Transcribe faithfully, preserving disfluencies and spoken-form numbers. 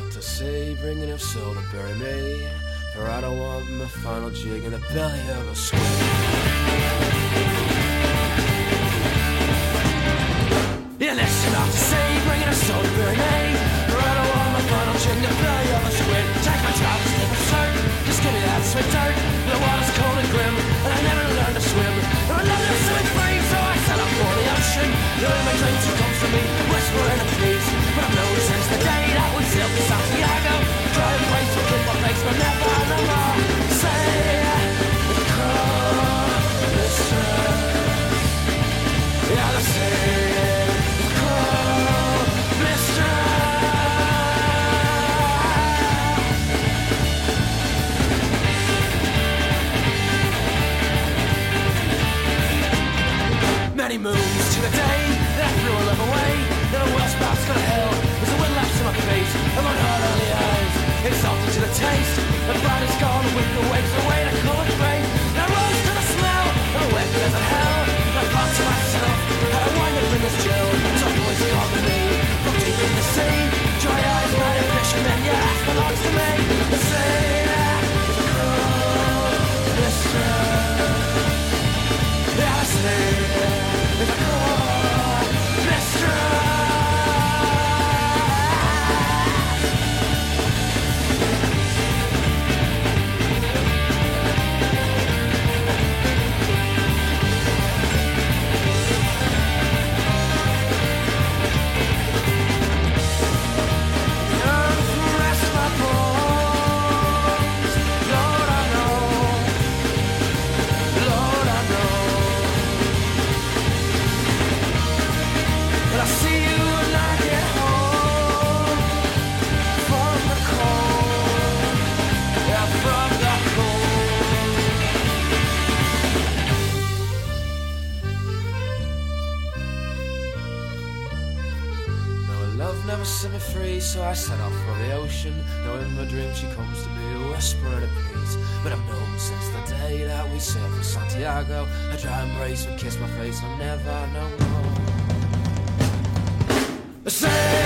out to sea, bringing up soul to bury me. For I don't want my final jig in the belly of a squid. Yeah, listen out to sea, bringing up soul to bury me. For I don't want my final jig in the belly of a squid. Take my travels, slip and soak, just give me that sweet dirt. The water's cold and grim, and I never learned to swim. And I love to swim free, so I set up for the ocean. Knowing my dreams will come to me, whispering a peace. But I've known since the day that we sailed to Santiago. Trying ways to keep my face, but never no more. Say, the call, mistress. Yeah, the sea, the call, mistress. Many moons to the day that I threw a love away. Then a world's past got a hell. There's a wind laps in my face, and my heart only eyes. It's salty to the taste. The bride is gone with the waves away to colour grey. Now rose to the smell, and the wet as a hell. I thought to myself, how I wind up in this jail. Some boys call to me from deep in the sea. Dry eyes, night and fishermen, yeah, that belongs to me. The sea, the cruel mistress. Yeah, the sea. The cruel mistress. Never set me free, so I set off for the ocean. Knowing in my dream she comes to me, a whisper of peace. But I've known since the day that we sailed for Santiago. A dry embrace would kiss my face, I'll never know more. Say